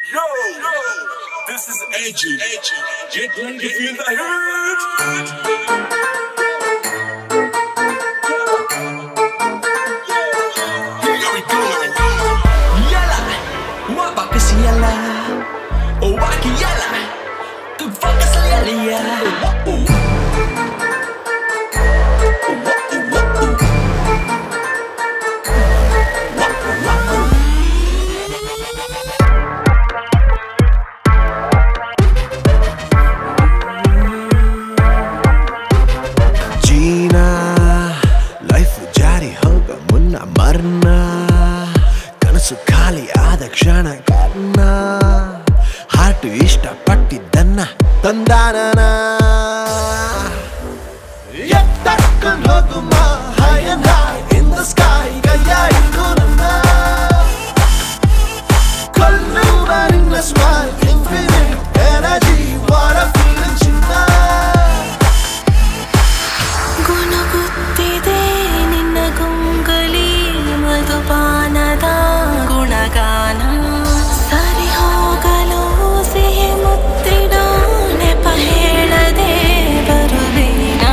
Yo, this is Edgy. Get ready to feel the heat. Here we go. Yalla, wapa kasi yalla, oh waki yalla, kufaka sa yalla. ಮರ್ನಾ ಕನಸು ಖಾಲಿ ಆದ ಕ್ಷಣ Karna heart ಇಷ್ಟಪಟ್ಟಿದ್ದನ್ನ ತಂದಾನ ಎತ್ತಕ್ಕಂಡ್ ಹೋಗುಮ high and high in the sky ಕೈಯ ಹಿಡ್ಕೊ ನನ್ನ ಕೊಲ್ಲುವ ನಿನ್ನ smile infinite energy what a feeling ಚಿನ್ನ ಗುಣಗುತ್ತಿದೆ ನಿನ್ನ ಗುಂಗಲಿ ಮಧುಪಾನದ ಗುಣಗಾನ ಸರಿ ಹೋಗಲು ಸಿಹಿ ಮುತ್ತಿಡೋ ನೆಪ ಹೇಳದೆ ಬರುವೇನ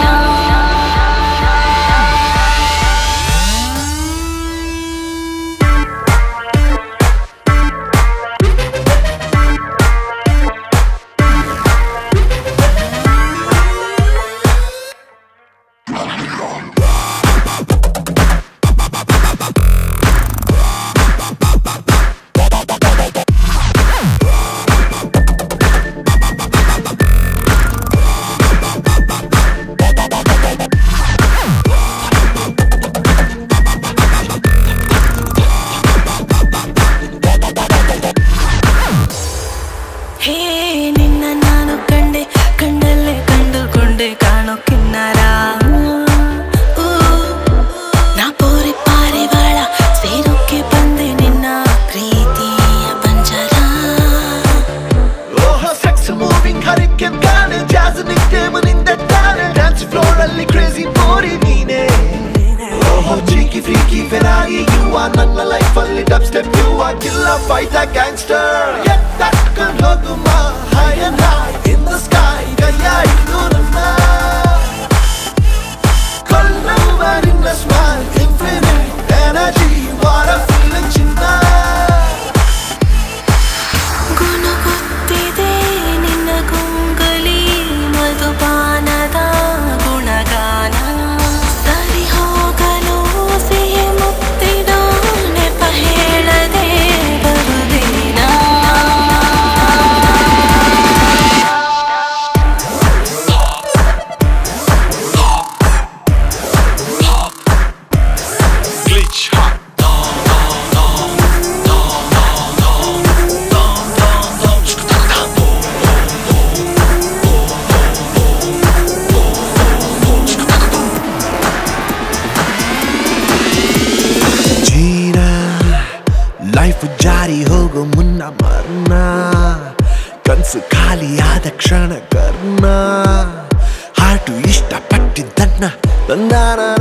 ಹೇ ನಿನ್ನ ನಾನು ಕಂಡೆ ಕಂಡಲ್ಲೇ ಕಂಡುಕೊಂಡೆ ಕಾಣೋ ಕಿನ್ನರ ನಾ ಪೋರಿ ಪಾರಿವಾಳ ಸೇರೋಕೆ ಬಂದೆ ನಿನ್ನ ಪ್ರೀತಿಯ ಪಂಜರ ಓಹೋ ಸೆಕ್ಸ್ ಮೂವಿಂಗ್ ಹರಿಕೆನ್ ಗಾನೆ ಜಾಜ್ ನಿಕ್ಟೇಮ್ ನಿಂದೆಟ್ಟಾನೆ ಡ್ಯಾನ್ಸ್ ಫ್ಲೋರ್ ಅಲ್ಲಿ ಕ್ರೇಜಿ ಪೋರಿ ನೀನೆ ಓಹೋ cheeky freaky Ferrari you are ನನ್ನ ಲೈಫ್ ಅಲ್ಲಿ dubstep you are killer fighter gangster ಎತ್ತಕ್ಕಂಡ್ ಹೋಗುಮ high and high in the sky ಕೈಯ ಹಿಡ್ಕೊ ನನ್ನ ಕೊಲ್ಲುವ ನಿನ್ನ smile infinite energy what a feeling ಚಿನ್ನ ಗುಣಗುತ್ತಿದೆ ನಿನ್ನ ಗುಂಗಲಿ ಮಧುಪಾನದ ಗುಣಗಾನ ಸರಿ ಹೋಗಲು ಸಿಹಿ ಮುತ್ತಿಡೋ ನೆಪ ಹೇಳದೆ ಬರುವೇನ Glitch hot. ಜೀನ ಲೈಫ್ ಜಾರಿ ಹೋಗೋ ಮುನ್ನ ಮರ್ನ ಕನ್ಸು ಖಾಲಿಯಾದ ಕ್ಷಣ ಕರ್ಣ ಹಾರ್ಟು ಇಷ್ಟಪಟ್ಟಿದ್ದನ್ನ ತಂದಾನ